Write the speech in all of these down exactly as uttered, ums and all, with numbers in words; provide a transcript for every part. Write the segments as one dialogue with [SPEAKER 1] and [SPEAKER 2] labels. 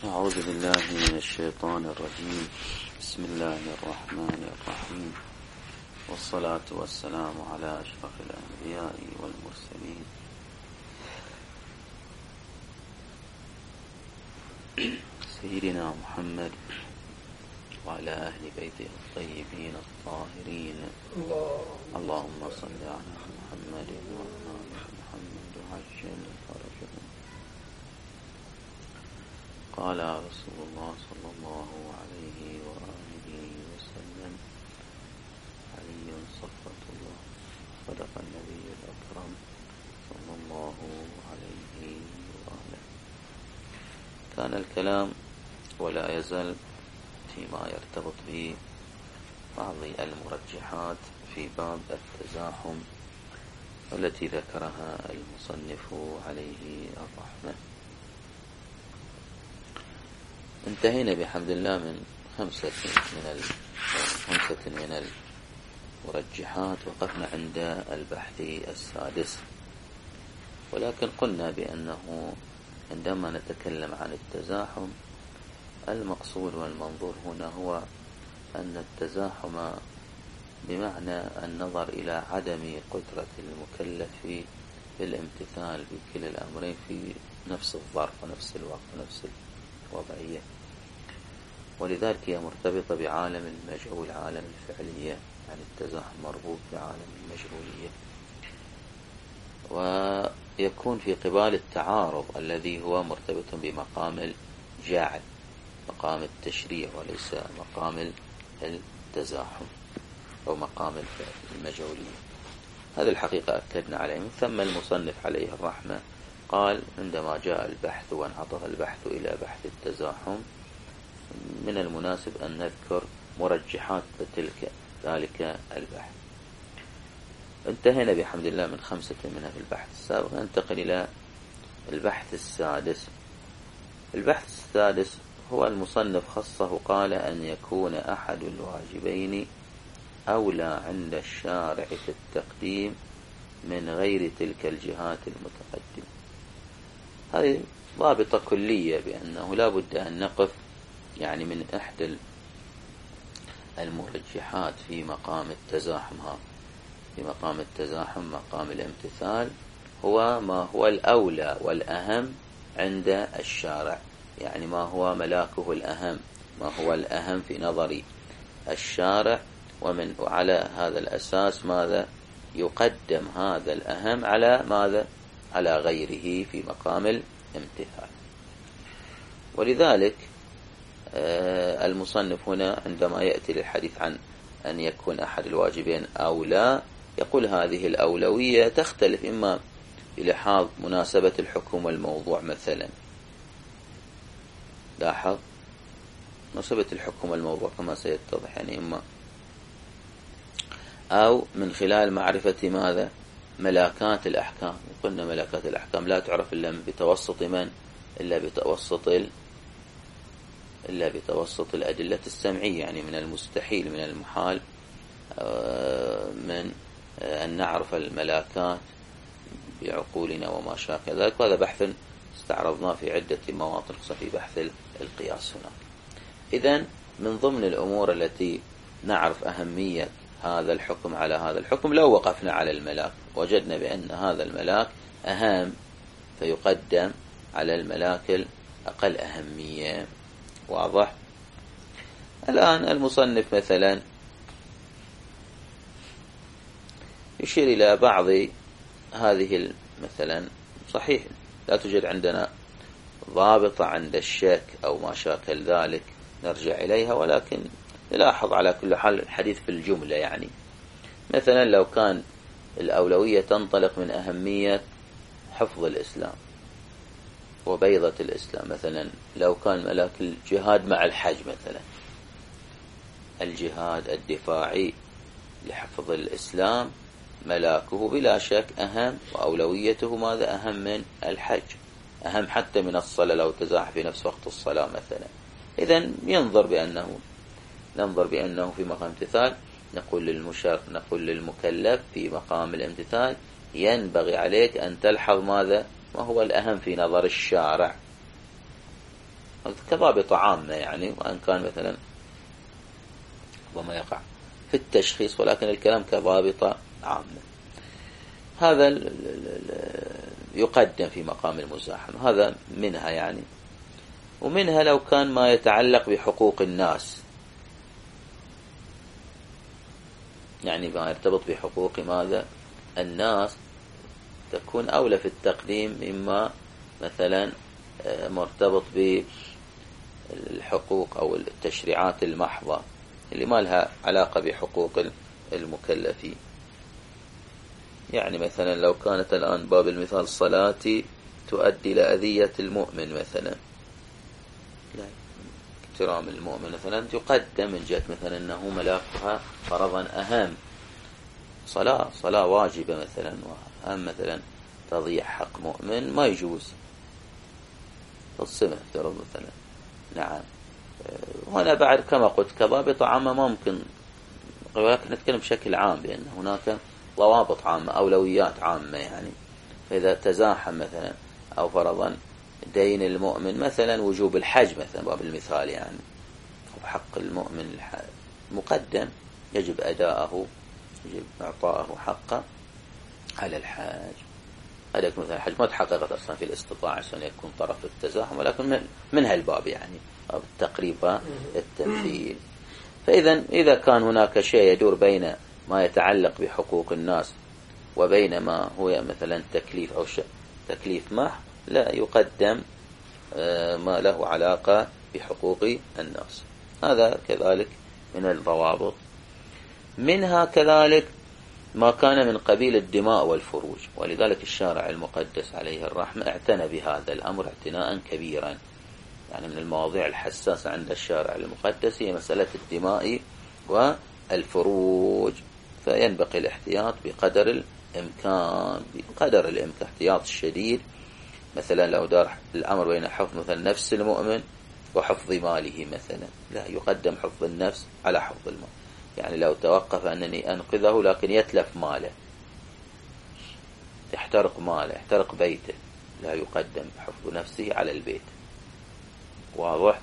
[SPEAKER 1] أعوذ بالله من الشيطان الرجيم. بسم الله الرحمن الرحيم، والصلاة والسلام على أشرف الأنبياء والمرسلين سيدنا محمد وعلى أهل بيته الطيبين الطاهرين. اللهم صل على محمد وعلى آل محمد وعجل فرجهم. قال رسول الله صلى الله عليه وآله وسلم: علي صفوة الله، صدق النبي الأكرم صلى الله عليه وآله. كان الكلام ولا يزال فيما يرتبط ببعض المرجحات في باب التزاحم التي ذكرها المصنف عليه الرحمة. انتهينا بحمد الله من خمسة من خمسة من المرجحات، وقفنا عند البحث السادس. ولكن قلنا بأنه عندما نتكلم عن التزاحم المقصود والمنظور هنا هو أن التزاحم بمعنى النظر إلى عدم قدرة المكلف في الامتثال بكلا الأمرين في نفس الظرف ونفس الوقت ونفس الوضعية، ولذلك هي مرتبطة بعالم المجهول، عالم الفعلية، يعني التزاحم مربوط بعالم المجهولية. ويكون في قبال التعارض الذي هو مرتبط بمقام الجاعل، مقام التشريع، وليس مقام التزاحم أو مقام المجهولية. هذه الحقيقة أكدنا عليه. من ثم المصنف عليه الرحمة قال: عندما جاء البحث وانعطف البحث إلى بحث التزاحم من المناسب أن نذكر مرجحات تلك ذلك البحث. انتهينا بحمد الله من خمسة منها في البحث السابق. ننتقل إلى البحث السادس. البحث السادس هو المصنف خصه، قال: أن يكون أحد الواجبين أولى عند الشارع في التقديم من غير تلك الجهات المتقدمة. هذه ضابطة كلية بأنه لا بد أن نقف يعني من إحدى المرجحات في مقام التزاحم. في مقام التزاحم مقام الامتثال هو ما هو الأولى والأهم عند الشارع، يعني ما هو ملاكه الأهم، ما هو الأهم في نظر الشارع، ومن وعلى هذا الأساس ماذا يقدم هذا الأهم على ماذا على غيره في مقام الامتثال. ولذلك المصنف هنا عندما يأتي للحديث عن أن يكون أحد الواجبين أولى، يقول هذه الأولوية تختلف إما بلحاظ مناسبة الحكم والموضوع مثلا، لاحظ مناسبة الحكم والموضوع كما سيتضح، يعني إما أو من خلال معرفة ماذا ملاكات الأحكام. قلنا ملاكات الأحكام لا تعرف إلا بتوسط من إلا بتوسط ال... إلا بتوسط الأدلة السمعية، يعني من المستحيل من المحال من أن نعرف الملاكات بعقولنا وما شاكل ذلك. وهذا بحث استعرضناه في عدة مواطن خصوصا في بحث القياس هناك. إذن من ضمن الأمور التي نعرف أهمية هذا الحكم على هذا الحكم، لو وقفنا على الملاك وجدنا بأن هذا الملاك أهم فيقدم على الملاك الأقل أهمية. واضح؟ الآن المصنف مثلا يشير إلى بعض هذه مثلا، صحيح لا توجد عندنا ضابطة عند الشك أو ما شاكل ذلك نرجع إليها، ولكن نلاحظ على كل حال الحديث في الجملة. يعني مثلا لو كان الأولوية تنطلق من أهمية حفظ الإسلام وبيضة الإسلام، مثلا لو كان ملاك الجهاد مع الحج، مثلا الجهاد الدفاعي لحفظ الإسلام ملاكه بلا شك أهم، وأولويته ماذا أهم من الحج، أهم حتى من الصلاة لو تزاح في نفس وقت الصلاة مثلا. إذن ينظر بأنه ننظر بأنه في مقام امتثال، نقول للمشر نقول للمكلف في مقام الامتثال ينبغي عليك أن تلحظ ماذا ما هو الأهم في نظر الشارع. كضابطة عامة يعني، وأن كان مثلا وما يقع في التشخيص، ولكن الكلام كضابطة عامة. هذا يقدم في مقام المزاحمة. هذا منها يعني. ومنها لو كان ما يتعلق بحقوق الناس، يعني ما يرتبط بحقوق ماذا الناس، تكون أولى في التقديم مما مثلا مرتبط بالحقوق أو التشريعات المحضة اللي ما لها علاقة بحقوق المكلفين. يعني مثلا لو كانت الآن باب المثال الصلاة تؤدي إلى أذية المؤمن مثلا، لا احترام المؤمن مثلا يقدم من جهة مثلا أنه ملاكها فرضا أهم، صلاة صلاة واجبة مثلا، وأهم مثلا تضيع حق مؤمن ما يجوز الصمة افترض مثلا. نعم. هنا بعد كما قلت كضابط عامة ممكن، ولكن نتكلم بشكل عام بأن هناك ضوابط عامة أولويات عامة يعني. فإذا تزاحم مثلا أو فرضا دين المؤمن مثلا وجوب الحج مثلا باب المثال يعني، وحق المؤمن مقدم يجب أداءه، يجب إعطاءه حقه على الحاج. هذا يكون مثلا الحج ما تحققت أصلا في الاستطاعة أن يكون طرف التزاحم، ولكن من هالباب يعني أو التقريب التمثيل. فإذا إذا كان هناك شيء يدور بين ما يتعلق بحقوق الناس وبين ما هو مثلا تكليف أو تكليف محض، لا يقدم ما له علاقة بحقوق الناس. هذا كذلك من الضوابط. منها كذلك ما كان من قبيل الدماء والفروج، ولذلك الشارع المقدس عليه الرحمة اعتنى بهذا الأمر اعتناء كبيرا. يعني من المواضيع الحساسة عند الشارع المقدس هي مسألة الدماء والفروج، فينبغي الاحتياط بقدر الإمكان، بقدر الإمكان احتياط الشديد. مثلا لو دار الأمر بين حفظ مثلا نفس المؤمن وحفظ ماله مثلا، لا يقدم حفظ النفس على حفظ المال. يعني لو توقف أنني أنقذه لكن يتلف ماله، يحترق ماله، يحترق بيته، لا يقدم حفظ نفسه على البيت. واضح؟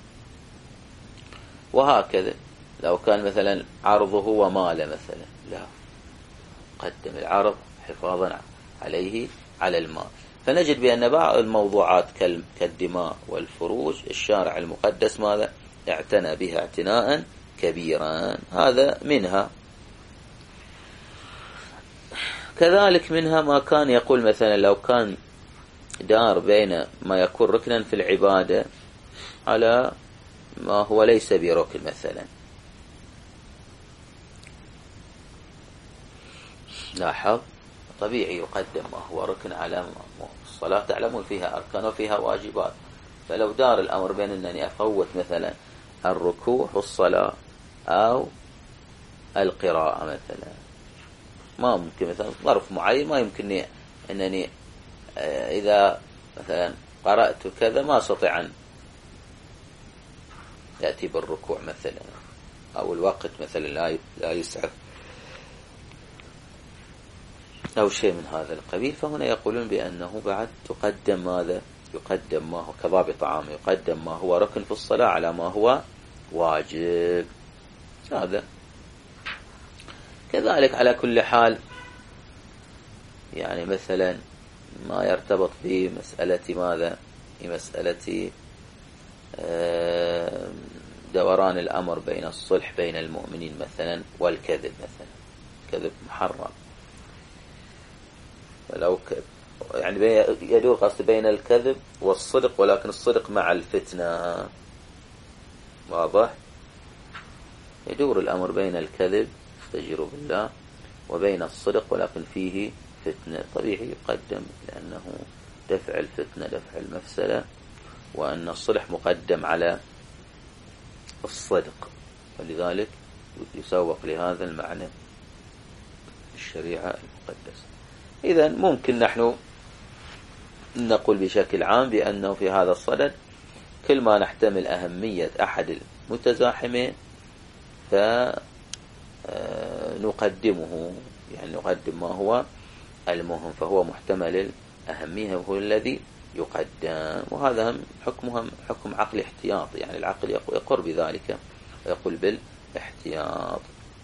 [SPEAKER 1] وهكذا لو كان مثلا عرضه وماله مثلا، لا قدم العرض حفاظا عليه على المال. فنجد بأن بعض الموضوعات كالدماء والفروج الشارع المقدس ماذا اعتنى بها اعتناء كبيرا. هذا منها. كذلك منها ما كان يقول مثلا لو كان دار بين ما يكون ركنا في العبادة على ما هو ليس بركن مثلا. لاحظ طبيعي يقدم ما هو ركن على الصلاة، تعلمون فيها أركان وفيها واجبات. فلو دار الأمر بين أنني أفوت مثلا الركوع والصلاة أو القراءة مثلا، ما ممكن مثلا ظرف معين ما يمكنني أنني إذا مثلا قرأت كذا ما أستطيع أن يأتي بالركوع مثلا، أو الوقت مثلا لا لا يسعف أو شيء من هذا القبيل. فهنا يقولون بأنه بعد تقدم ماذا؟ يقدم ما هو كضابط عام، يقدم ما هو ركن في الصلاة على ما هو واجب. هذا كذلك على كل حال. يعني مثلا ما يرتبط بمسألة ماذا؟ بمسألة دوران الأمر بين الصلح بين المؤمنين مثلا والكذب مثلا، كذب محرم. فلو ك... يعني يدور قصد بين الكذب والصدق، ولكن الصدق مع الفتنة. واضح؟ يدور الأمر بين الكذب استجيروا بالله وبين الصدق، ولكن فيه فتنة. طبيعي يقدم لأنه دفع الفتنة دفع المفسدة، وأن الصلح مقدم على الصدق، ولذلك يسوق لهذا المعنى الشريعة المقدسة. إذا ممكن نحن نقول بشكل عام بأنه في هذا الصدد كل ما نحتمل أهمية أحد المتزاحمين فنقدمه، يعني نقدم ما هو المهم، فهو محتمل الأهمية وهو الذي يقدم. وهذا هم حكمهم حكم عقل احتياط، يعني العقل يقر بذلك ويقول بالاحتياط.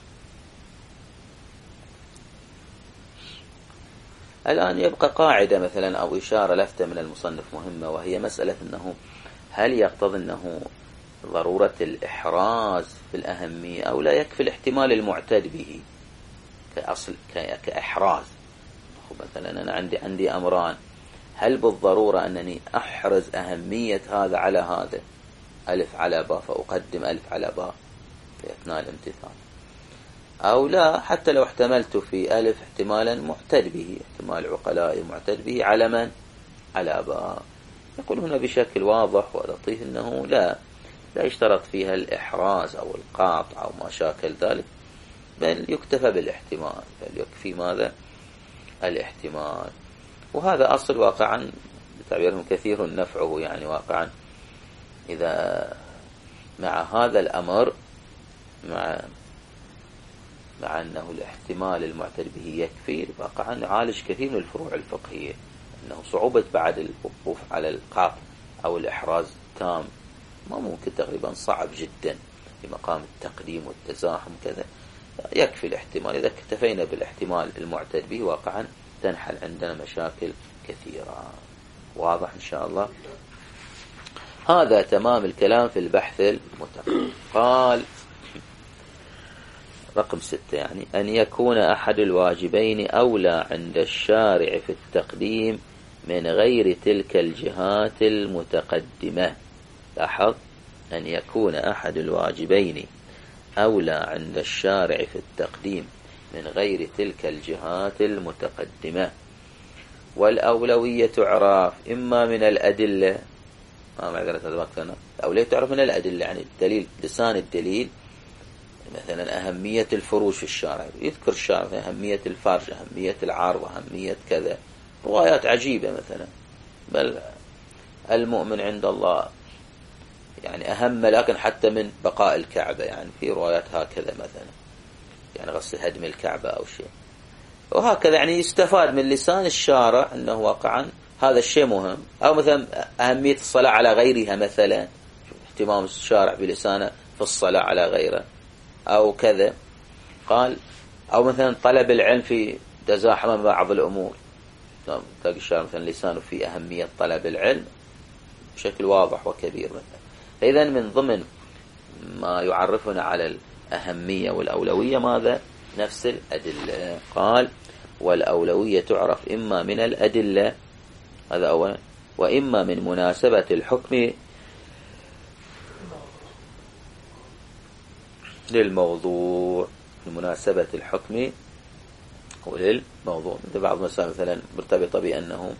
[SPEAKER 1] الآن يبقى قاعدة مثلا أو إشارة لفتة من المصنف مهمة، وهي مسألة أنه هل يقتضي أنه ضرورة الإحراز في الأهمية أو لا يكفي الاحتمال المعتد به كأصل كإحراز. مثلا أنا عندي عندي أمران، هل بالضرورة أنني أحرز أهمية هذا على هذا، ألف على باء، فأقدم ألف على باء في أثناء الامتثال، أو لا، حتى لو احتملت في ألف احتمالا معتد به، احتمال عقلاء معتد به على من؟ على باء. يقول هنا بشكل واضح ولطيف أنه لا لا يشترط فيها الإحراز أو القاطع أو ما شاكل ذلك، بل يكتفى بالاحتمال، بل يكفي ماذا؟ الاحتمال. وهذا أصل واقعا بتعبيرهم كثير نفعه، يعني واقعا إذا مع هذا الأمر، مع مع أنه الاحتمال المعتد به يكفي، واقعا يعالج كثير من الفروع الفقهية، أنه صعوبة بعد الوقوف على القاطع أو الإحراز تام ما ممكن، تقريبا صعب جدا في مقام التقديم والتزاحم كذا، يكفي الاحتمال. إذا اكتفينا بالاحتمال المعتد به واقعا تنحل عندنا مشاكل كثيرة. واضح إن شاء الله؟ هذا تمام الكلام في البحث المتقدم. قال رقم ستة، يعني أن يكون أحد الواجبين أولى عند الشارع في التقديم من غير تلك الجهات المتقدمة. لاحظ، أن يكون أحد الواجبين أولى عند الشارع في التقديم من غير تلك الجهات المتقدمة. والأولوية تعرف إما من الأدلة، ما معذرة هذا وقتنا، الأولوية تعرف من الأدلة، يعني الدليل، لسان الدليل، مثلا أهمية الفروج في الشارع، يذكر الشارع أهمية الفرج، أهمية العرض، أهمية كذا، روايات عجيبة مثلا، بل المؤمن عند الله يعني أهم لكن حتى من بقاء الكعبة، يعني في روايات هكذا مثلا، يعني غسل هدم الكعبة أو شيء، وهكذا يعني يستفاد من لسان الشارع أنه واقعا هذا الشيء مهم. أو مثلا أهمية الصلاة على غيرها، مثلا اهتمام الشارع بلسانه في الصلاة على غيره أو كذا. قال أو مثلا طلب العلم في تزاحم بعض الأمور، تلاقي الشارع مثلا لسانه في أهمية طلب العلم بشكل واضح وكبير مثلا. إذن من ضمن ما يعرفنا على الأهمية والأولوية ماذا؟ نفس الأدلة. قال والأولوية تعرف إما من الأدلة، هذا أولا، وإما من مناسبة الحكم للموضوع، مناسبة الحكم وللموضوع. بعض المسائل مثلا مرتبطة بأنه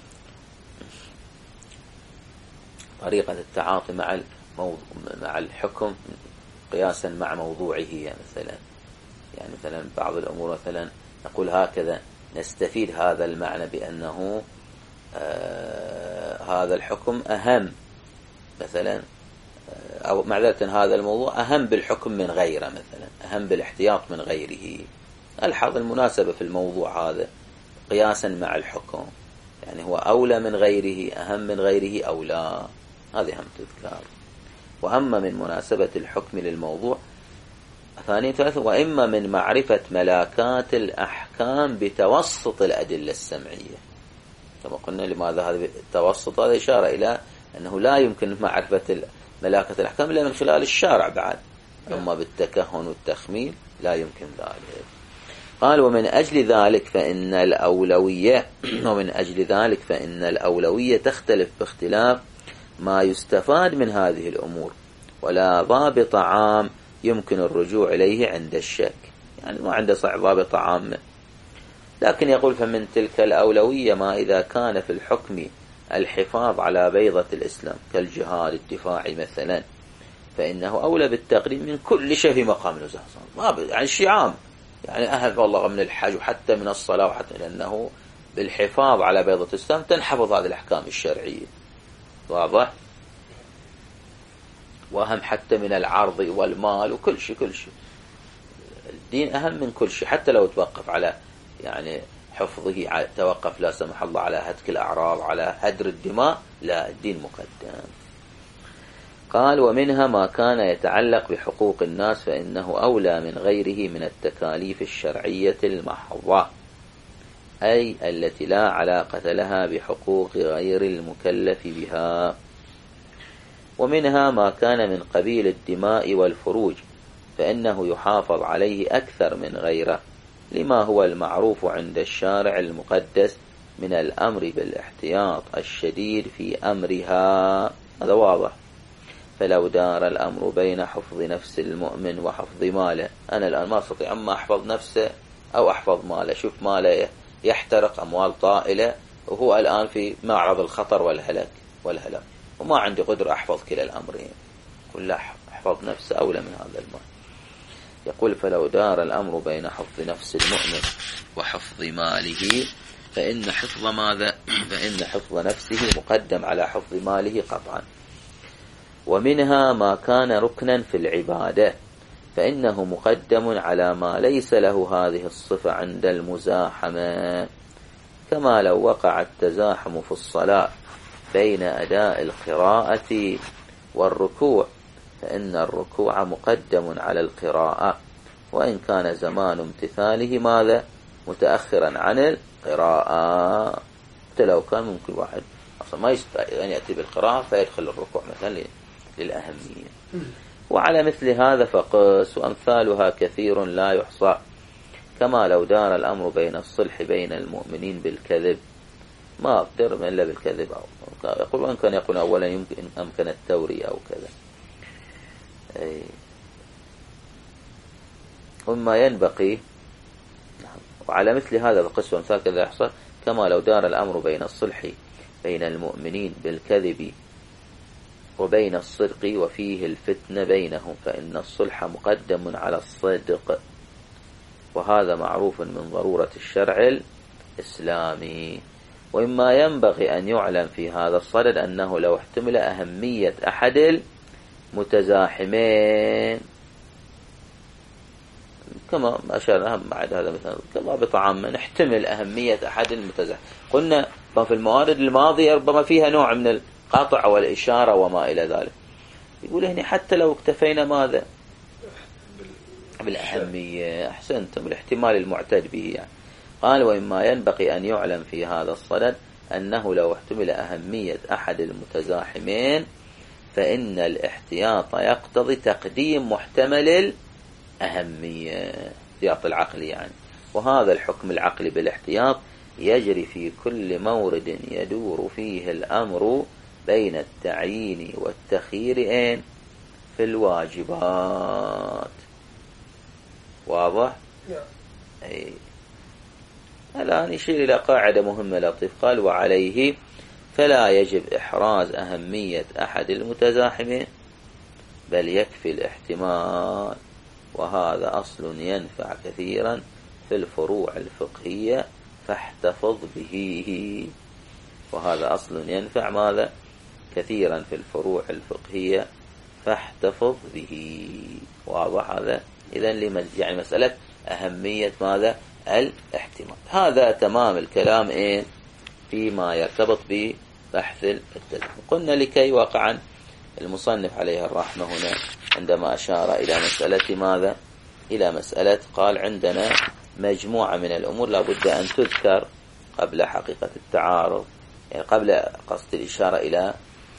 [SPEAKER 1] طريقة التعاطي مع الموضوع مع الحكم قياسا مع موضوعه، مثلا يعني مثلا بعض الأمور مثلا نقول هكذا نستفيد هذا المعنى بأنه آه هذا الحكم أهم مثلا، آه أو معذرة هذا الموضوع أهم بالحكم من غيره، مثلا أهم بالاحتياط من غيره. ألحظ المناسبة في الموضوع هذا قياسا مع الحكم، يعني هو أولى من غيره، أهم من غيره أو لا، هذه هم تذكر. وأما من مناسبة الحكم للموضوع ثانيا ثلاثة، وإما من معرفة ملاكات الأحكام بتوسط الأدلة السمعية. كما قلنا لماذا هذا التوسط؟ هذا إشارة إلى أنه لا يمكن معرفة ملاكة الأحكام إلا من خلال الشارع بعد، أما بالتكهن والتخمين لا يمكن ذلك. قال ومن أجل ذلك فإن الأولوية ومن أجل ذلك فإن الأولوية تختلف باختلاف ما يستفاد من هذه الأمور، ولا ضابط عام يمكن الرجوع إليه عند الشك، يعني ما عنده صح ضابط عام. لكن يقول فمن تلك الأولوية ما إذا كان في الحكم الحفاظ على بيضة الإسلام كالجهاد الدفاعي مثلا، فإنه أولى بالتقديم من كل شيء في مقام النزاع، ما يعني شيء عام، يعني أهل والله من الحج وحتى من الصلاة، وحتى لأنه بالحفاظ على بيضة الإسلام تنحفظ هذه الأحكام الشرعية. واضح؟ وأهم حتى من العرض والمال وكل شيء، كل شيء الدين أهم من كل شيء، حتى لو توقف على يعني حفظه توقف لا سمح الله على هتك الأعراض، على هدر الدماء، لا، الدين مقدم. قال: ومنها ما كان يتعلق بحقوق الناس فإنه أولى من غيره من التكاليف الشرعية المحضة، أي التي لا علاقة لها بحقوق غير المكلف بها. ومنها ما كان من قبيل الدماء والفروج فإنه يحافظ عليه أكثر من غيره، لما هو المعروف عند الشارع المقدس من الأمر بالاحتياط الشديد في أمرها. هذا واضح. فلو دار الأمر بين حفظ نفس المؤمن وحفظ ماله، أنا الآن ما أستطيع أما أحفظ نفسه أو أحفظ ماله، شوف ماله يحترق، أموال طائلة، وهو الآن في معرض الخطر والهلاك والهلاك، وما عندي قدرة أحفظ كلا الأمرين، قل لا، أحفظ نفسه أولى من هذا المال. يقول: فلو دار الأمر بين حفظ نفس المؤمن وحفظ ماله فإن حفظ ماذا؟ فإن حفظ نفسه مقدم على حفظ ماله قطعا. ومنها ما كان ركنا في العبادة فإنه مقدم على ما ليس له هذه الصفة عند المزاحمة، كما لو وقع التزاحم في الصلاة بين أداء القراءة والركوع فإن الركوع مقدم على القراءة، وإن كان زمان امتثاله ماذا؟ متأخرا عن القراءة. حتى لو كان ممكن واحد أصلا ما يستطيع أن يأتي بالقراءة فيدخل الركوع مثلا للأهمية. وعلى مثل هذا فقس، وأمثالها كثير لا يحصى، كما لو دار الأمر بين الصلح بين المؤمنين بالكذب، ما أقدر إلا بالكذب، أو يقول وإن كان يقول أولا يمكن أمكن التورية أو كذا. أي. وما ينبغي، وعلى مثل هذا فقس وأمثال كذا يحصى، كما لو دار الأمر بين الصلح بين المؤمنين بالكذب وبين الصدق وفيه الفتنة بينهم فإن الصلح مقدم على الصدق، وهذا معروف من ضرورة الشرع الإسلامي. وإما ينبغي أن يعلم في هذا الصدد أنه لو احتمل أهمية أحد المتزاحمين، كما أشار أهم بعد هذا مثلا كما بطعام نحتمل أهمية أحد المتزاحم، قلنا ففي الموارد الماضية ربما فيها نوع من القطع والإشارة وما إلى ذلك. يقول هنا حتى لو اكتفينا ماذا بالأهمية، أحسنتم، بالاحتمال المعتد به يعني. قال: وإما ينبغي أن يعلم في هذا الصدد أنه لو احتمل أهمية أحد المتزاحمين فإن الاحتياط يقتضي تقديم محتمل الأهمية، احتياط العقل يعني. وهذا الحكم العقلي بالاحتياط يجري في كل مورد يدور فيه الأمر بين التعيين والتخيير إن في الواجبات. واضح؟ أي. الآن يشير إلى قاعدة مهمة لطيف. قال: وعليه فلا يجب إحراز أهمية أحد المتزاحمين بل يكفي الاحتمال، وهذا أصل ينفع كثيرا في الفروع الفقهية فاحتفظ به. وهذا أصل ينفع ماذا؟ كثيرا في الفروع الفقهية فاحتفظ به. واضح هذا؟ إذن يعني مسألة أهمية ماذا؟ الاحتمال. هذا تمام الكلام إيه فيما يرتبط ببحث التزاحم. قلنا لكي واقعا المصنف عليه الرحمة هنا عندما أشار إلى مسألة ماذا؟ إلى مسألة قال عندنا مجموعة من الأمور لابد أن تذكر قبل حقيقة التعارض، يعني قبل قصد الإشارة إلى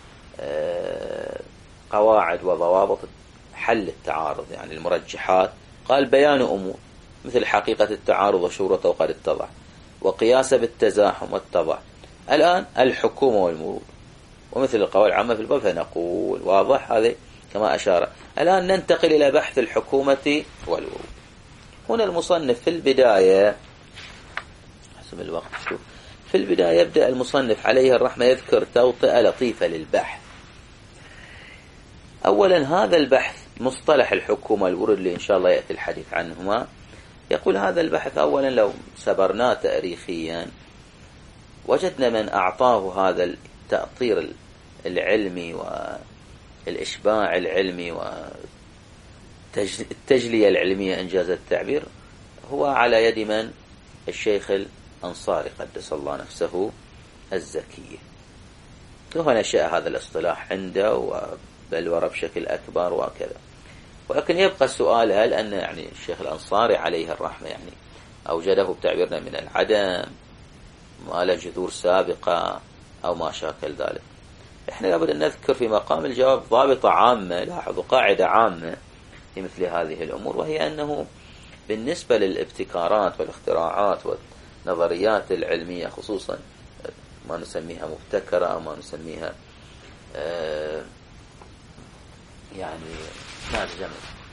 [SPEAKER 1] قواعد وضوابط حل التعارض يعني المرجحات. قال: بيان أمور مثل حقيقة التعارض وشروطه وقد اتضح، وقياسه بالتزاحم واتضح. الآن الحكومة والمرور ومثل القواعد العامة في الباب فنقول واضح هذا كما أشار. الآن ننتقل إلى بحث الحكومة والمرور. هنا المصنف في البداية حسب الوقت شوف في البداية يبدأ المصنف عليه الرحمة يذكر توطئة لطيفة للبحث. أولا هذا البحث مصطلح الحكومة والمرور اللي إن شاء الله يأتي الحديث عنهما. يقول هذا البحث أولا لو سبرناه تاريخيا وجدنا من أعطاه هذا التأطير العلمي والإشباع العلمي والتجلية العلمية إنجاز التعبير هو على يد من؟ الشيخ الأنصاري قدس الله نفسه الزكية. وهنا نشأ هذا الاصطلاح عنده بل بشكل أكبر وكذا. ولكن يبقى السؤال، هل أن يعني الشيخ الأنصاري عليه الرحمة يعني أوجده بتعبيرنا من العدم، ما له جذور سابقة أو ما شاكل ذلك؟ إحنا لابد أن نذكر في مقام الجواب ضابطة عامة، لاحظوا قاعدة عامة في مثل هذه الأمور، وهي أنه بالنسبة للابتكارات والاختراعات والنظريات العلمية خصوصا ما نسميها مبتكرة أو ما نسميها آه يعني ما جمع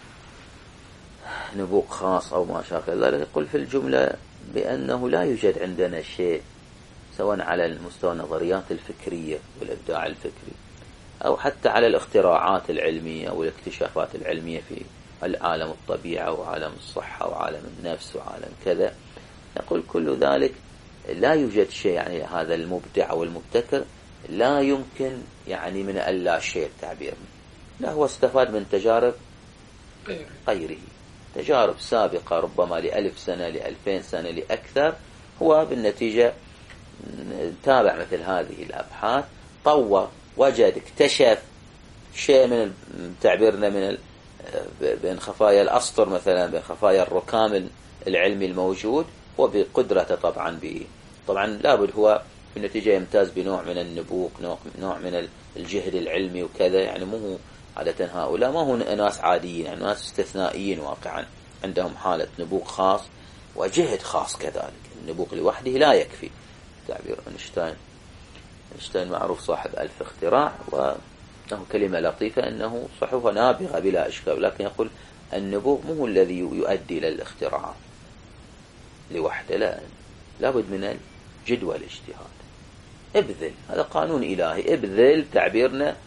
[SPEAKER 1] نبوغ خاص أو ما شاكل ذلك، يقول في الجملة بأنه لا يوجد عندنا شيء سواء على المستوى النظريات الفكرية والإبداع الفكري أو حتى على الاختراعات العلمية والاكتشافات العلمية في العالم الطبيعة وعالم الصحة وعالم النفس وعالم كذا، نقول كل ذلك لا يوجد شيء يعني هذا المبدع والمبتكر لا يمكن يعني من اللا شيء التعبير، لا هو استفاد من تجارب غيره، تجارب سابقة ربما لألف سنة لألفين سنة لأكثر، هو بالنتيجة تابع مثل هذه الأبحاث، طور، وجد، اكتشف شيء من تعبيرنا من بين خفايا الأسطر مثلا، بين خفايا الركام العلمي الموجود، وبقدرته طبعا ب طبعا لابد هو في النتيجة يمتاز بنوع من النبوغ، نوع نوع من الجهد العلمي وكذا، يعني مو هو عادة هؤلاء ما هو ناس عاديين، يعني ناس استثنائيين واقعا عندهم حالة نبوغ خاص وجهد خاص كذلك. النبوغ لوحده لا يكفي. تعبير أينشتاين أينشتاين معروف صاحب ألف اختراع، وله كلمة لطيفة أنه صحوة نابغة بلا إشكال، لكن يقول النبوغ مو هو الذي يؤدي إلى الاختراعات لوحده، لا، لابد من الجد والاجتهاد. ابذل، هذا قانون إلهي، ابذل تعبيرنا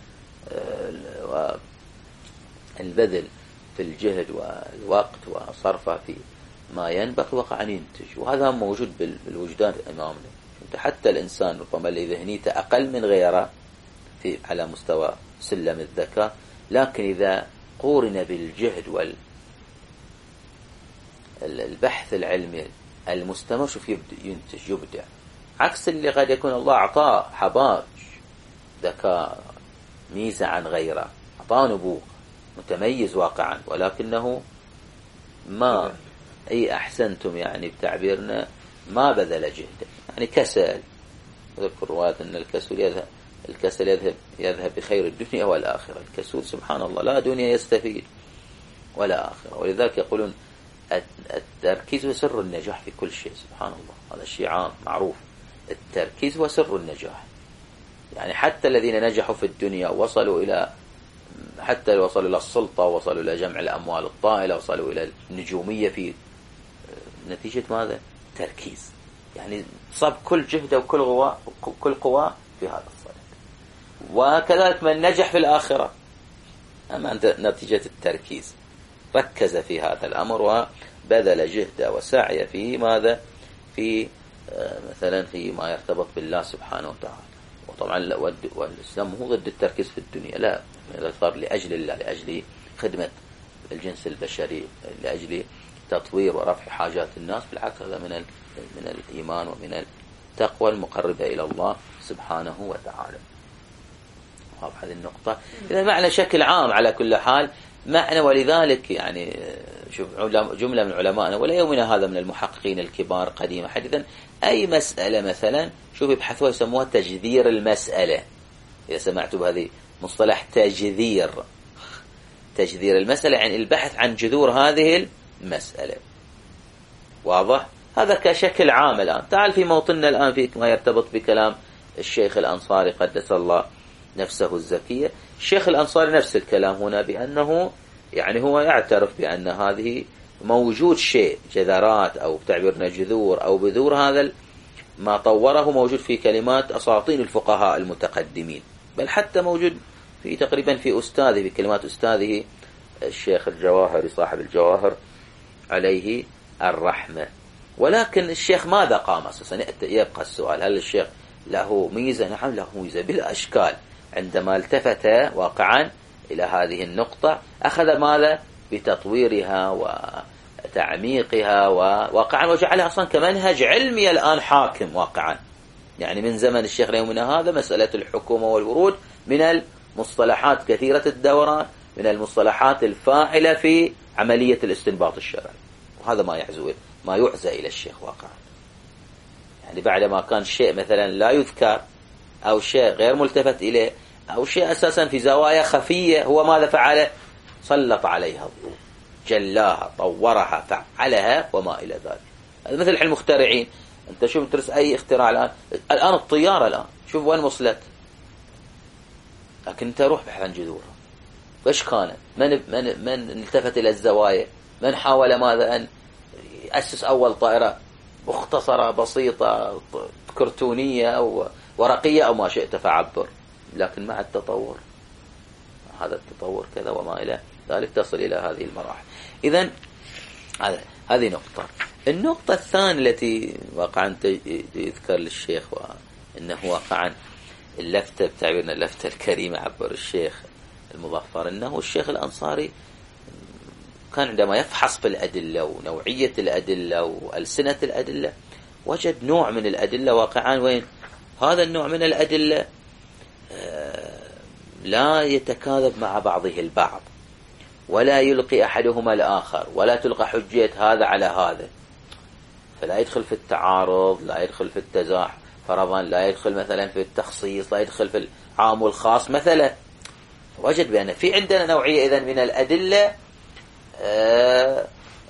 [SPEAKER 1] البذل في الجهد والوقت وصرفه في ما ينبغي وقع أن ينتج، وهذا موجود بالوجدان أمامنا. حتى الإنسان ربما اللي ذهنيته أقل من غيره في على مستوى سلم الذكاء، لكن إذا قورن بالجهد والبحث العلمي المستمر شوف ينتج يبدع، عكس اللي قد يكون الله أعطاه حباج ذكاء ميزة عن غيره، أعطاه نبوغ متميز واقعا، ولكنه ما أي أحسنتم يعني بتعبيرنا ما بذل جهده، يعني كسل. أذكر رواية أن الكسول يذهب الكسل يذهب يذهب بخير الدنيا والآخرة. الكسول سبحان الله لا دنيا يستفيد ولا آخرة، ولذلك يقولون التركيز هو سر النجاح في كل شيء. سبحان الله، هذا الشيء عام معروف، التركيز هو سر النجاح. يعني حتى الذين نجحوا في الدنيا وصلوا إلى حتى وصلوا إلى السلطة، وصلوا إلى جمع الأموال الطائلة، وصلوا إلى النجومية في نتيجة ماذا؟ تركيز. يعني صب كل جهده وكل قوة كل قوة في هذا الصدد. وكذلك من نجح في الآخرة أما نتيجة التركيز، ركز في هذا الأمر وبذل جهده وسعيه في ماذا؟ في مثلا في ما يرتبط بالله سبحانه وتعالى. وطبعا والإسلام هو ضد التركيز في الدنيا، لا، صار لأجل الله، لأجل خدمة الجنس البشري، لأجل تطوير ورفع حاجات الناس. بالعكس هذا من من الإيمان ومن التقوى المقربة إلى الله سبحانه وتعالى. واضح هذه النقطة. إذا معنى شكل عام على كل حال معنى، ولذلك يعني شوف جملة من علمائنا ولا يومنا هذا من المحققين الكبار قديما حديثا، أي مسألة مثلا شوف يبحثوها يسموها تجذير المسألة. إذا سمعتوا بهذه مصطلح تجذير تجذير المسألة، يعني البحث عن جذور هذه المسألة. واضح؟ هذا كشكل عام. الآن تعال في موطننا الآن في ما يرتبط بكلام الشيخ الأنصاري قدس الله نفسه الزكية. الشيخ الأنصاري نفس الكلام هنا، بأنه يعني هو يعترف بأن هذه موجود شيء جذرات أو تعبيرنا جذور أو بذور، هذا ما طوره موجود في كلمات أساطين الفقهاء المتقدمين، بل حتى موجود في تقريبا في أستاذه، في كلمات أستاذه الشيخ الجواهري صاحب الجواهر عليه الرحمة. ولكن الشيخ ماذا قام أساسا؟ يبقى السؤال، هل الشيخ له ميزة؟ نعم له ميزة بلا أشكال. عندما التفت واقعا إلى هذه النقطة أخذ ماذا؟ بتطويرها وتعميقها وواقعا وجعلها أصلا كمنهج علمي الآن حاكم واقعا. يعني من زمن الشيخ ليومنا هذا مسألة الحكومة والورود من المصطلحات كثيرة الدوران، من المصطلحات الفاعلة في عملية الاستنباط الشرعي، وهذا ما يعزو ما يعزى إلى الشيخ واقعا. يعني بعدما كان شيء مثلا لا يذكر أو شيء غير ملتفت إليه أو شيء أساسا في زوايا خفية، هو ماذا فعل؟ سلط عليها الضوء، جلاها، طورها، فعلها وما إلى ذلك. مثل المخترعين، أنت شوف ترس أي اختراع الآن، الآن الطيارة الآن شوف وين وصلت، لكن أنت روح بحث عن جذورها، وإيش كانت؟ من من من التفت إلى الزوايا؟ من حاول ماذا أن يأسس أول طائرة مختصرة بسيطة كرتونية أو ورقية أو ما شئت فعبر، لكن مع التطور هذا التطور كذا وما إلى ذلك تصل إلى هذه المراحل. إذن هذه نقطة. النقطة الثانية التي واقعا يذكر للشيخ وأنه واقعا اللفتة بتعبيرنا اللفتة الكريمة عبر الشيخ المظفر، أنه الشيخ الأنصاري كان عندما يفحص في الأدلة ونوعية الأدلة وألسنة الأدلة وجد نوع من الأدلة واقعا وين هذا النوع من الأدلة لا يتكاذب مع بعضه البعض، ولا يلقي أحدهما الآخر، ولا تلقى حجية هذا على هذا، فلا يدخل في التعارض، لا يدخل في التزاحم فرضا، لا يدخل مثلا في التخصيص، لا يدخل في العام والخاص مثلا. وجد بأن في عندنا نوعية إذن من الأدلة آه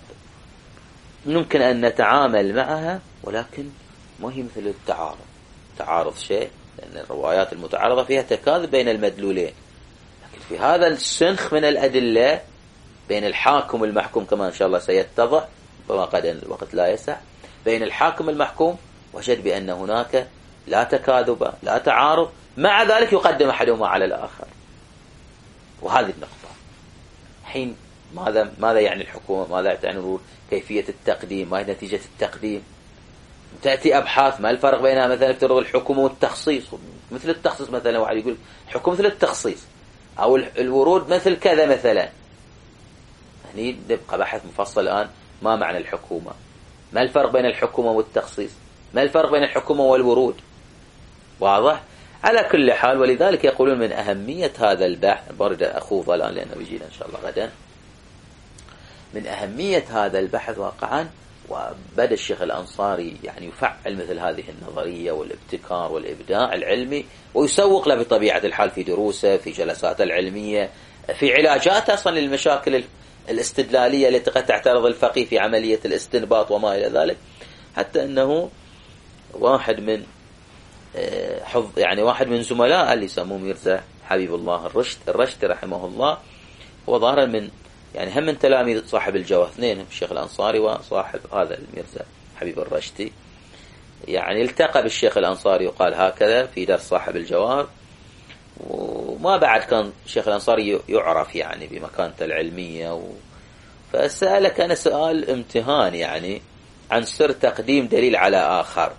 [SPEAKER 1] ممكن أن نتعامل معها، ولكن ما هي مثل التعارض. تعارض شيء، لأن الروايات المتعارضة فيها تكاذب بين المدلولين، لكن في هذا السنخ من الأدلة بين الحاكم والمحكوم كما إن شاء الله سيتضح وما قد الوقت لا يسع، بين الحاكم والمحكوم وجد بأن هناك لا تكاذب لا تعارض، مع ذلك يقدم أحدهما على الآخر. وهذه النقطة حين ماذا ماذا يعني الحكومة، ماذا تعني كيفية التقديم، ما هي نتيجة التقديم. تأتي أبحاث ما الفرق بينها مثلا افترض الحكومة والتخصيص، مثل التخصيص مثلا واحد يقول الحكومة مثل التخصيص، أو الورود مثل كذا مثلا. هني نبقى بحث مفصل الآن ما معنى الحكومة، ما الفرق بين الحكومة والتخصيص، ما الفرق بين الحكومة والورود. واضح؟ على كل حال، ولذلك يقولون من أهمية هذا البحث، برد أخوض الآن لأنه بيجينا إن شاء الله غدا، من أهمية هذا البحث واقعا. وبدأ الشيخ الأنصاري يعني يفعل مثل هذه النظرية والابتكار والإبداع العلمي، ويسوق له بطبيعة الحال في دروسه، في جلساته العلمية، في علاجاته أصلا للمشاكل الاستدلالية التي قد تعترض الفقيه في عملية الاستنباط وما إلى ذلك. حتى أنه واحد من حظ يعني واحد من زملاء اللي يسموه ميرزا حبيب الله الرشد الرشدي رحمه الله، هو ظاهرا من يعني هم من تلاميذ صاحب الجواهر، اثنين الشيخ الأنصاري وصاحب هذا الميرزا حبيب الرشدي. يعني التقى بالشيخ الأنصاري وقال هكذا في درس صاحب الجواهر، وما بعد كان الشيخ الأنصاري يعرف يعني بمكانته العلمية و... فسأله كان سؤال امتهان يعني عن سر تقديم دليل على آخر.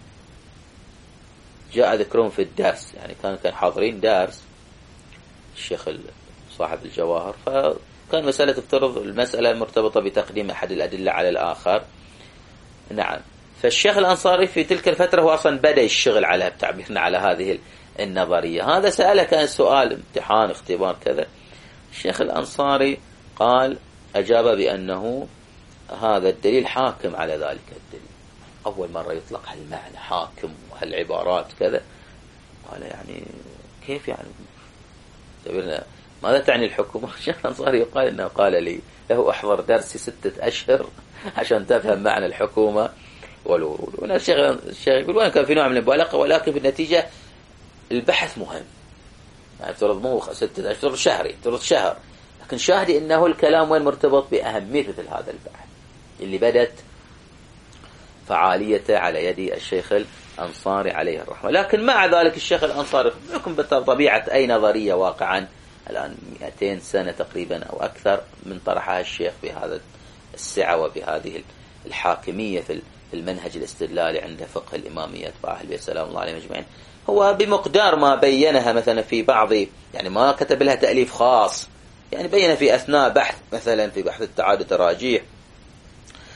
[SPEAKER 1] جاء ذكرهم في الدرس، يعني كانوا كان حاضرين درس الشيخ صاحب الجواهر، فكان مسألة تفترض المسألة مرتبطة بتقديم أحد الأدلة على الآخر. نعم، فالشيخ الأنصاري في تلك الفترة هو أصلا بدأ الشغل على بتعبيرنا على هذه النظرية. هذا سأله كان سؤال امتحان اختبار كذا. الشيخ الأنصاري قال أجاب بأنه هذا الدليل حاكم على ذلك الدليل. أول مرة يطلق هالمعنى حاكم وهالعبارات كذا. قال يعني كيف يعني تبيرنا ماذا تعني الحكومة؟ الشيخ الأنصاري يقال إنه قال لي له أحضر درسي ستة أشهر عشان تفهم معنى الحكومة والورود. وأنا الشيخ الشيخ يقول وأنا كان في نوع من المبالغة، ولكن في النتيجة البحث مهم. يعني ترد مو ستة أشهر شهري ترد شهر، لكن شاهدي إنه الكلام وين مرتبط بأهمية مثل هذا البحث اللي بدت فعاليته على يد الشيخ الأنصاري عليه الرحمة. لكن مع ذلك الشيخ الأنصاري يكون بطبيعة أي نظرية واقعا الآن مئتين سنة تقريبا أو أكثر من طرحها الشيخ بهذا السعة وبهذه الحاكمية في المنهج الاستدلالي عند فقه الإمامية أتباع البيت سلام الله عليهم أجمعين. هو بمقدار ما بينها مثلا في بعض، يعني ما كتب لها تأليف خاص، يعني بين في أثناء بحث مثلا في بحث التعادل التراجيح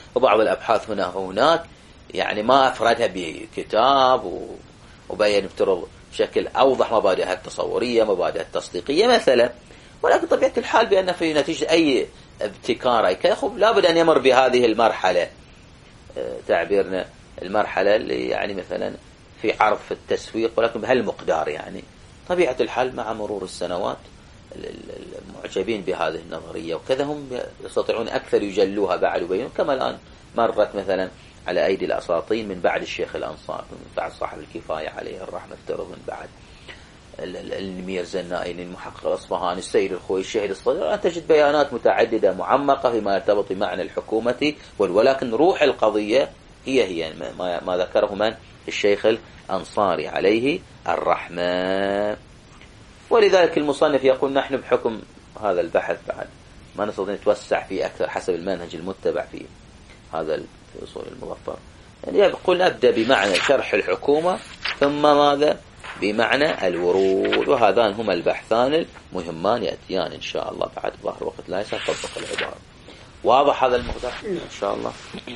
[SPEAKER 1] وبعض الأبحاث هنا وهناك يعني ما أفردها بكتاب وبين افترض بشكل أوضح مبادئها التصورية مبادئها التصديقية مثلا، ولكن طبيعة الحال بأن في نتيجة أي ابتكار أي كذا لابد أن يمر بهذه المرحلة، تعبيرنا المرحلة اللي يعني مثلا في عرض في التسويق، ولكن بهالمقدار يعني. طبيعة الحال مع مرور السنوات المعجبين بهذه النظرية وكذا هم يستطيعون أكثر يجلوها بعد وبينهم، كما الآن مرت مثلا على أيدي الأساطين من بعد الشيخ الأنصار، من بعد صاحب الكفاية عليه الرحمة افترض، من بعد الميرزا النائين المحقق الأصفهاني السيد الخوي الشهيد الصدر، أن تجد بيانات متعددة معمقة فيما يرتبط بمعنى الحكومة، ولكن روح القضية هي هي ما, ما ذكره من الشيخ الأنصاري عليه الرحمة. ولذلك المصنف يقول نحن بحكم هذا البحث بعد ما نستطيع نتوسع فيه أكثر حسب المنهج المتبع في هذا في أصول المظفر، يعني يقول نبدأ بمعنى شرح الحكومة ثم ماذا بمعنى الورود، وهذان هما البحثان المهمان يأتيان إن شاء الله بعد ظهر وقت لا يستطبق العبارة. واضح هذا المقدار إن شاء الله.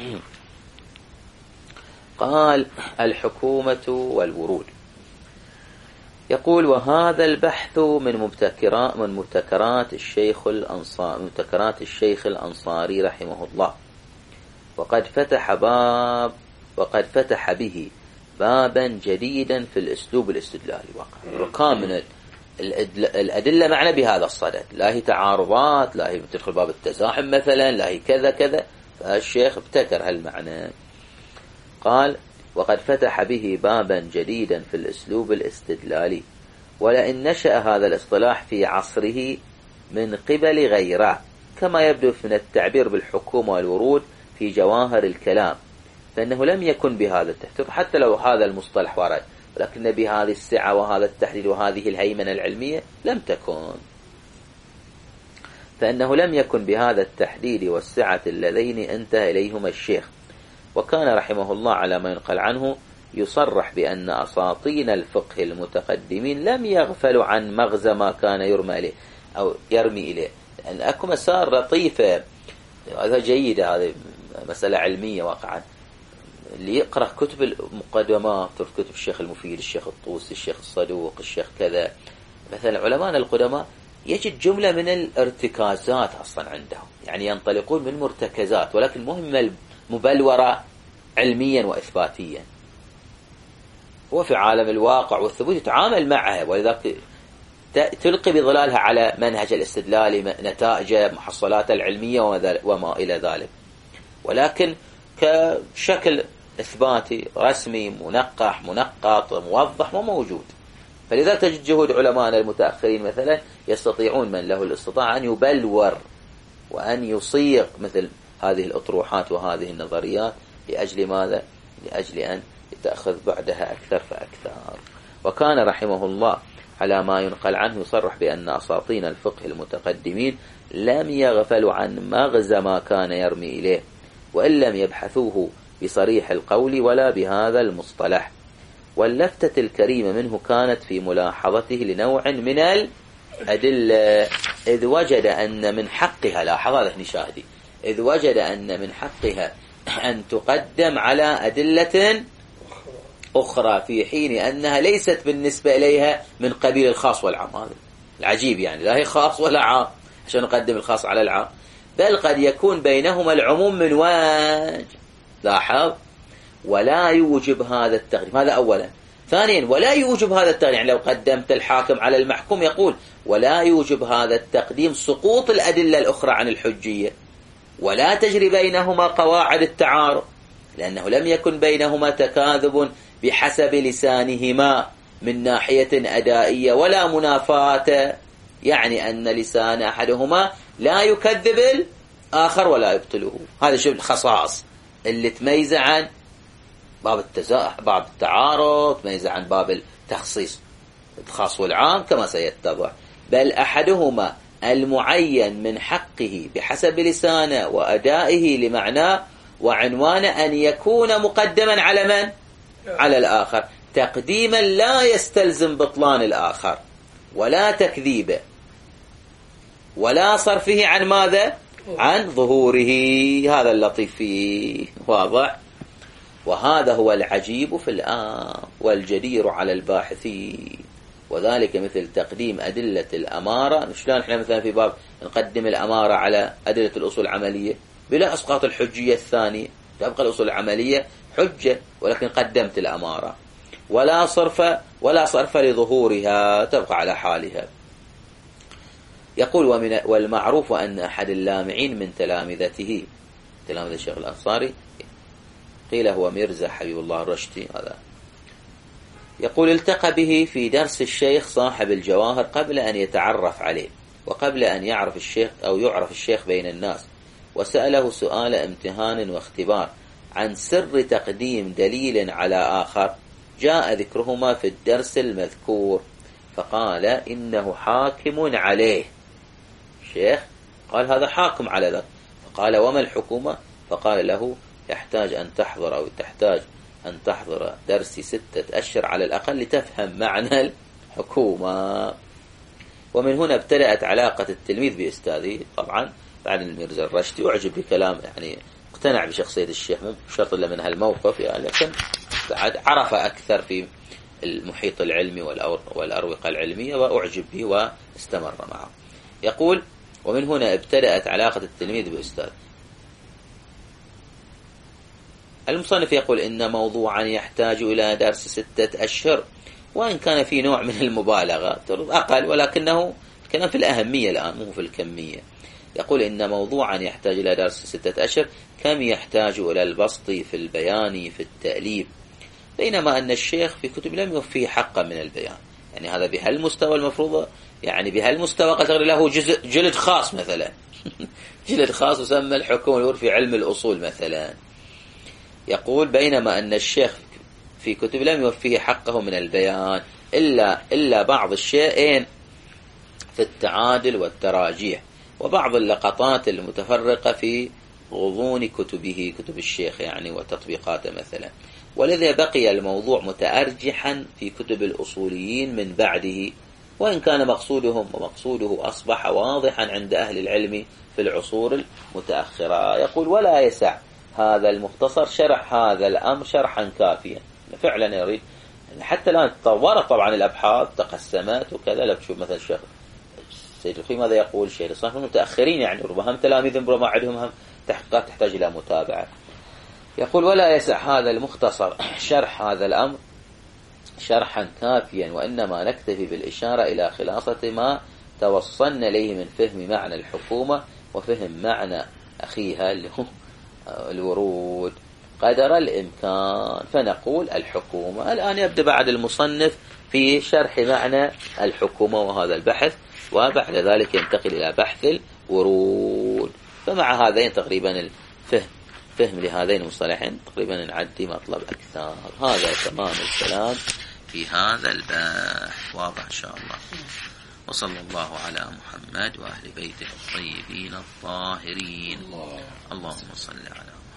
[SPEAKER 1] قال الحكومة والورود، يقول وهذا البحث من مبتكرات من مبتكرات الشيخ الأنصاري مبتكرات الشيخ الأنصاري رحمه الله، وقد فتح باب وقد فتح به بابا جديدا في الأسلوب الاستدلالي. وقع ركام من الأدلة معنا بهذا الصدد، لا هي تعارضات، لا هي تدخل باب التزاحم مثلا، لا هي كذا كذا، فالشيخ ابتكر هالمعنى. قال وقد فتح به بابا جديدا في الأسلوب الاستدلالي، ولئن نشأ هذا الاصطلاح في عصره من قبل غيره، كما يبدو من التعبير بالحكومة والورود في جواهر الكلام، فإنه لم يكن بهذا التحديد، حتى لو هذا المصطلح ورد، ولكن بهذه السعة وهذا التحديد وهذه الهيمنة العلمية لم تكن، فإنه لم يكن بهذا التحديد والسعة اللذين انتهى إليهما الشيخ. وكان رحمه الله على ما ينقل عنه يصرح بأن أساطين الفقه المتقدمين لم يغفلوا عن مغزى ما كان يرمى إليه أو يرمي إليه، لأن أكو مسار لطيفة، هذا جيدة، هذه مسألة علمية واقعا. اللي يقرأ كتب المقدمات، كتب الشيخ المفيد، الشيخ الطوسي، الشيخ الصدوق، الشيخ كذا مثلا علماء القدماء، يجد جملة من الارتكازات أصلا عندهم، يعني ينطلقون من مرتكزات، ولكن مهمة مبلورة علميا وإثباتيا. هو في عالم الواقع والثبوت يتعامل معها، ولذلك تلقي بظلالها على منهج الاستدلال نتائج محصلات العلمية وما إلى ذلك، ولكن كشكل إثباتي رسمي منقح منقط موضح وموجود. فلذا تجد جهود علماء المتأخرين مثلا يستطيعون من له الاستطاعة أن يبلور وأن يصيغ مثل هذه الأطروحات وهذه النظريات، لأجل ماذا؟ لأجل أن يتأخذ بعدها أكثر فأكثر. وكان رحمه الله على ما ينقل عنه يصرح بأن أساطين الفقه المتقدمين لم يغفلوا عن مغزى ما كان يرمي إليه، وإن لم يبحثوه بصريح القول ولا بهذا المصطلح. واللفتة الكريمة منه كانت في ملاحظته لنوع من الأدلة، إذ وجد أن من حقها، لاحظ هذا شاهدي، إذ وجد أن من حقها أن تقدم على أدلة أخرى، في حين أنها ليست بالنسبة إليها من قبيل الخاص والعام. هذا العجيب، يعني لا هي خاص ولا عام عشان نقدم الخاص على العام، بل قد يكون بينهما العموم من وجه، لاحظ، ولا يوجب هذا التقديم. هذا أولا. ثانيا ولا يوجب هذا التقديم، يعني لو قدمت الحاكم على المحكوم يقول ولا يوجب هذا التقديم سقوط الأدلة الأخرى عن الحجية، ولا تجري بينهما قواعد التعارض، لأنه لم يكن بينهما تكاذب بحسب لسانهما من ناحية أدائية ولا منافاة، يعني أن لسان أحدهما لا يكذب الآخر ولا يبطله. هذا شيء الخصائص اللي تميز عن باب التزاح باب التعارض، تميز عن باب التخصيص الخاص والعام كما سيتضح. بل أحدهما المعين من حقه بحسب لسانه وأدائه لمعناه وعنوانه أن يكون مقدما على من؟ على الآخر، تقديما لا يستلزم بطلان الآخر ولا تكذيبه ولا صرفه عن ماذا؟ عن ظهوره. هذا اللطيف فيه، واضح. وهذا هو العجيب في الآن والجدير على الباحثين، وذلك مثل تقديم أدلة الأمارة. شلون احنا مثلا في باب نقدم الأمارة على أدلة الأصول العملية بلا إسقاط الحجية الثانية، تبقى الأصول العملية حجة ولكن قدمت الأمارة، ولا صرف ولا صرف لظهورها، تبقى على حالها. يقول ومن والمعروف أن أحد اللامعين من تلامذته، تلامذة الشيخ الأنصاري، قيل هو ميرزا حبيب الله الرشدي، هذا يقول التقى به في درس الشيخ صاحب الجواهر قبل أن يتعرف عليه، وقبل أن يعرف الشيخ أو يعرف الشيخ بين الناس، وسأله سؤال امتهان واختبار عن سر تقديم دليل على آخر جاء ذكرهما في الدرس المذكور، فقال إنه حاكم عليه. الشيخ قال هذا حاكم على ذلك، فقال وما الحكومة؟ فقال له يحتاج أن تحضر أو تحتاج أن تحضر درسي ستة أشهر على الأقل لتفهم معنى الحكومة. ومن هنا ابتدأت علاقة التلميذ بأستاذه. طبعا بعد الميرزا الرشدي أعجب بكلام، يعني اقتنع بشخصية الشيخ، مو شرط إلا من هالموقف يعني، لكن بعد عرف أكثر في المحيط العلمي والأروقة العلمية وأعجب به واستمر معه. يقول ومن هنا ابتدأت علاقة التلميذ بأستاذه. المصنف يقول إن موضوعا يحتاج إلى درس ستة أشهر، وإن كان في نوع من المبالغة أقل، ولكنه كلام في الأهمية الآن مو في الكمية. يقول إن موضوعا يحتاج إلى درس ستة أشهر كم يحتاج إلى البسط في البيان في التأليف، بينما أن الشيخ في كتب لم يوفيه حقا من البيان. يعني هذا بهالمستوى المفروض، يعني بهالمستوى قد له جزء جلد خاص مثلا جلد خاص يسمى الحكم الورد في علم الأصول مثلا. يقول بينما أن الشيخ في كتب لم يوفيه حقه من البيان إلا إلا بعض الشيئين في التعادل والتراجيح، وبعض اللقطات المتفرقة في غضون كتبه، كتب الشيخ يعني وتطبيقاته مثلا. ولذا بقي الموضوع متأرجحا في كتب الأصوليين من بعده، وإن كان مقصودهم ومقصوده أصبح واضحا عند أهل العلم في العصور المتأخرة. يقول ولا يسع هذا المختصر شرح هذا الأمر شرحا كافيا. فعلا يريد حتى الآن تطورت طبعا الأبحاث تقسمت وكذا. لو تشوف مثلا الشيخ السيد الخوي ماذا يقول، الشيخ الصالح متأخرين يعني ربما هم تلاميذهم ربما عندهم هم تحقيقات تحتاج إلى متابعة. يقول ولا يسع هذا المختصر شرح هذا الأمر شرحا كافيا، وإنما نكتفي بالإشارة إلى خلاصة ما توصلنا إليه من فهم معنى الحكومة وفهم معنى أخيها اللي هو الورود قدر الإمكان. فنقول الحكومة. الآن يبدأ بعد المصنف في شرح معنى الحكومة وهذا البحث، وبعد ذلك ينتقل إلى بحث الورود. فمع هذين تقريبا الفهم فهم لهذين المصطلحين تقريبا نعدي مطلب أكثر. هذا تمام الكلام في هذا البحث، واضح إن شاء الله. وصلى الله على محمد وأهل بيته الطيبين الطاهرين. اللهم صل على محمد.